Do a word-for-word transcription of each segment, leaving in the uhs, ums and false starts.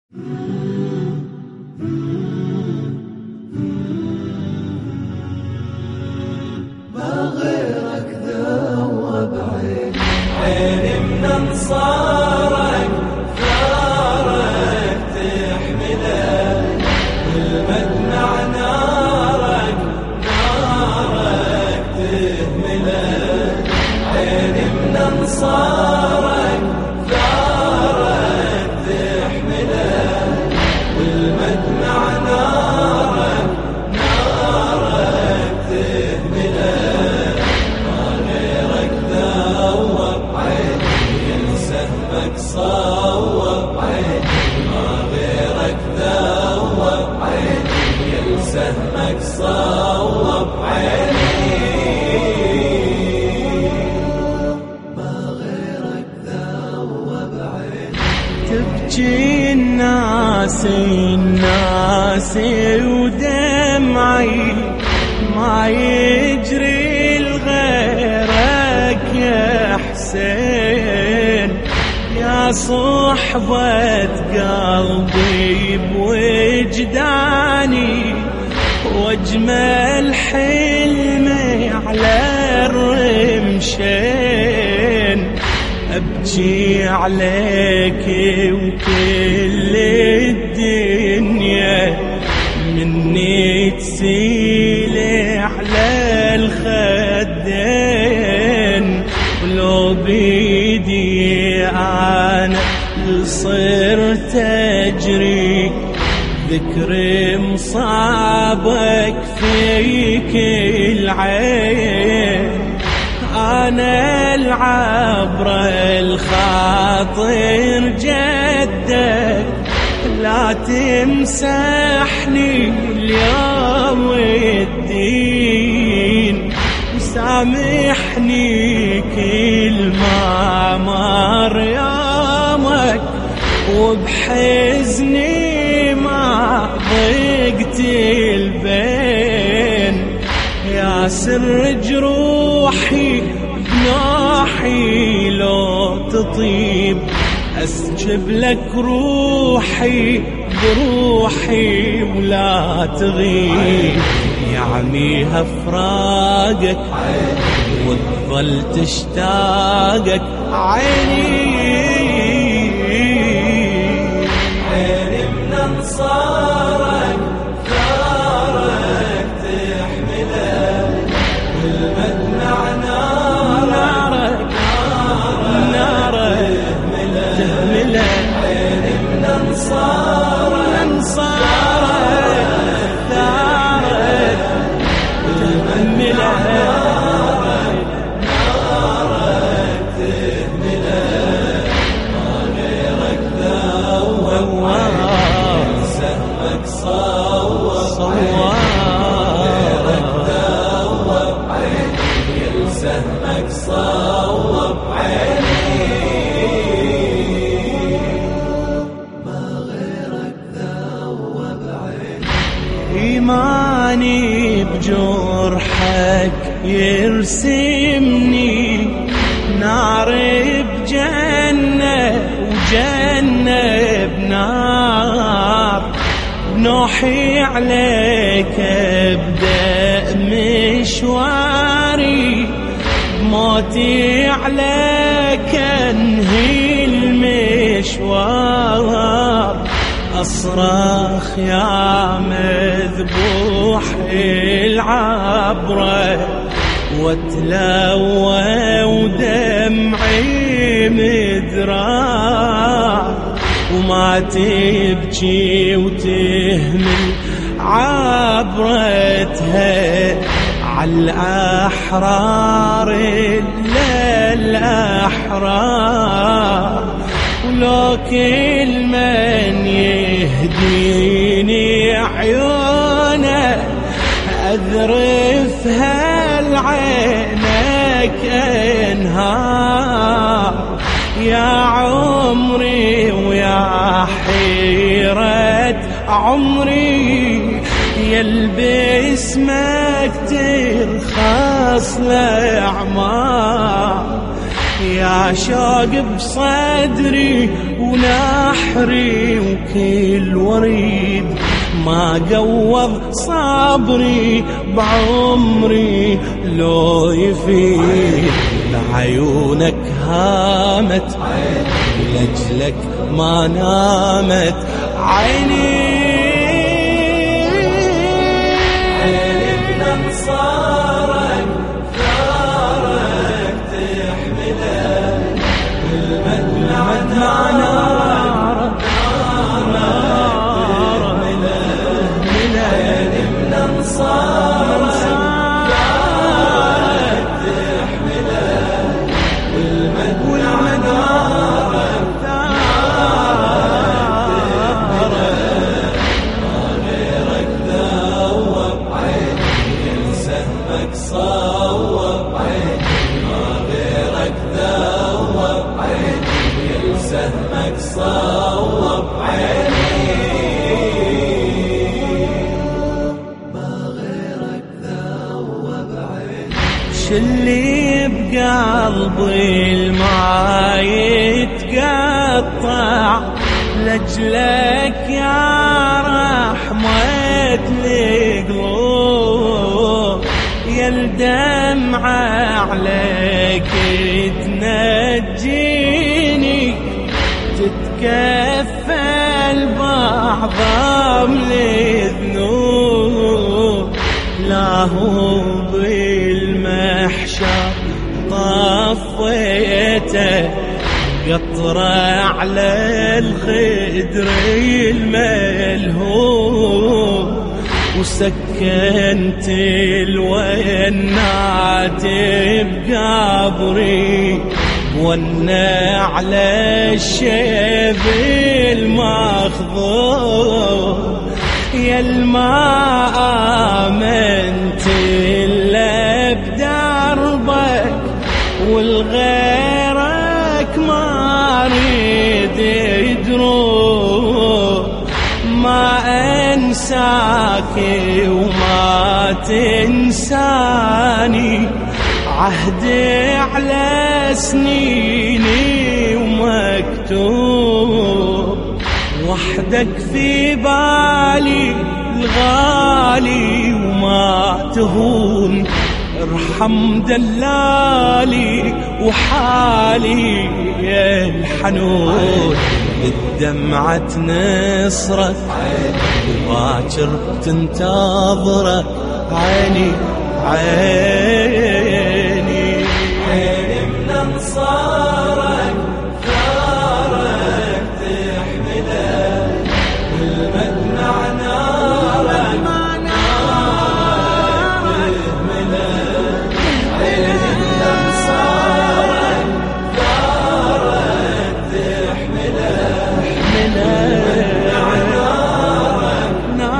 ما غيرك ذوب عيني، عيني من انصارك ثارك تحمله، والمدمع نارك نارك تهمله، عيني من انصارك ثارك تحمله، والمدمع نارك نارك تهمله. ما غيرك ذوب عيني، سهمك صوب عيني، ما غيرك ذوب عيني، سهمك صوب عيني، ما غيرك ذوب عيني. تبكي الناس الناس ودمعي ما يجري لغيرك يا حسين، يا صحبة قلبي بوجداني، واجمل حلمي على الرمشين، ابكي عليك وكل الدنيا مني تسيل على الخدين، ولو بيدي انا صرت اجري ذكر مصابك فيك العين، انا العبرة الخاطر جدك، لا تمسحني اليوم الدين، وسامحني كل ما مر يومك، وبحزني ما ضقت البين، يا سر جروحي بناحي لو تطيب، أسجب لك روحي بروحي ولا تغيب، يعميها فراقك وتظل تشتاقك عيني، عيني من انصارك ثارك تحمله، والمدمع نارك نارك تهمله، عيني من انصارك انصارك ثارك تهمله، نارك تهمله. ما غيرك ذوب عيني، سهمك صوب صوب، غيرك ذوب عيني، سهمك صوب عيني، ما غيرك ذوب عيني. إيماني بجرحك يرسمني نار بجنة وجنة بنار، بنوحي عليك ابدأ مشواري، بموتي عليك انهي المشوار، اصرخ يا مذبوح العبرة، واتلوى ودمعي مدرار، وما تبكي وتهمل عبرتها عالأحرار إلا الأحرار، ولو كل من يهديني عيونه أذرفها لعينك انهار، يا عمري ويا حيرة عمري، يلبس اسمك ترخص الأعمار، يا شوق بصدري ونحري وكل وريد ما قوض صبري بعمري لو يفيد. لعيونك هامت لأجلك ما نامت عيني. عيني من انصارك ثارك تحمله المدمع نارك تحمله. عيني من انصارك ثارك تحمله والمدمع نارك ثارك ما غيرك ذوب عيني سهمك صوب عيني ما غيرك ذوب عيني سهمك صوب عيني ما غيرك ذوب عيني. شلي بقلبي الماء يتقطع لأجلك يا رحمة القلوب. يا الدمعة عليك تنجيني تتكفل بعظم الذنوب. لا هو بالمحشر طفيته قطرة على الخدر الملهوب وسكنت الونات بقبري وانا على الشيب المخضوب. يا الماء آمنت إلا بدربك والغيرك ما ريد يدروب. ما أنساك وما تنساني عهدي على سنيني ومكتوب. وحدك في بالي الغالي وما تهون. ارحم دلالي وحالي يا الحنون. بالدمعة نصرك وباكر تنتظرك عيني عيني. عيني من انصارك ثارك تحمله والمدمع نارك نارك تهمله. عيني من انصارك ثارك تحمله والمدمع نارك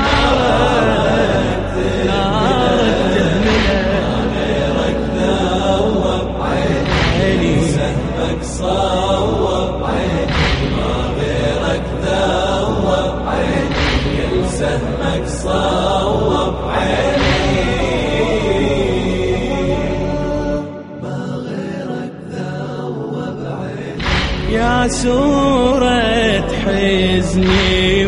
نارك تهمله. غيرك ذوب عيني سهمك صوب عيني ما غيرك ذوب عيني سهمك صوب عيني ما غيرك ذوب عيني. يا سورة حزني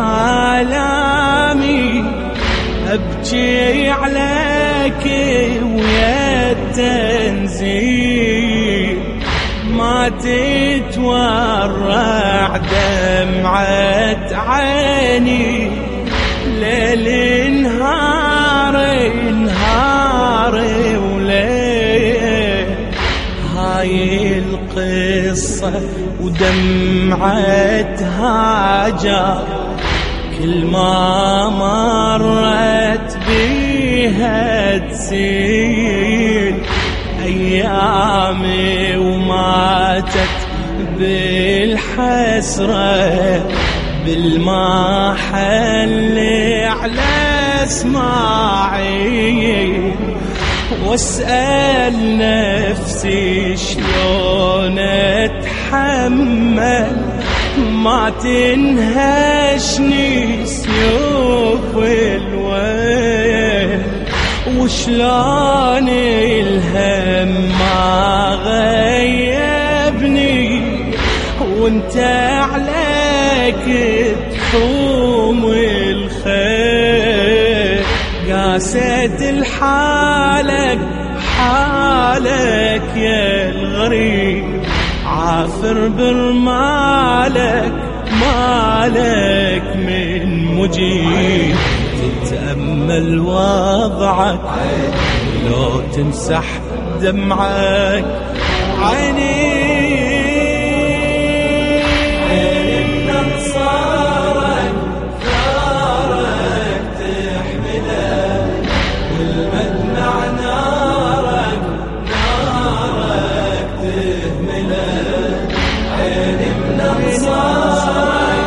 وآلامي أبكي عليك ويا التنزيل. ما تتورع دمعة عيني ليل نهار نهار وليل. هاي القصة ودمعة هاجر كل ما مرت بيها تسيل. أيامي وماتت بالحسرة بالمحل على اسماعيل. واسأل نفسي شلون اتحمل ما تنهشني سيوف الويل. وشلون الهم ما غيبني وانت تحوم الخير، قاسيت الحالك حالك يا الغريب، عافر برمالك مالك من مجيب. تتأمل وضعك لو تمسح دمعك عيني، عين انصارك ثارك تحمله، والمدمع نارك نارك تهمله. عين من انصارك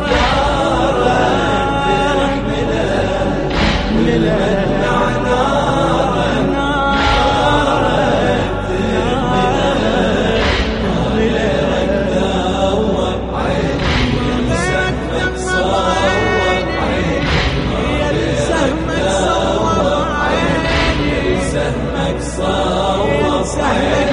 ثارك تحمله، والمدمع نارك نارك تهمله. غيرك دوب عيني سهمك صوب عيني، سهمك صوب عيني، سهمك صوب عيني.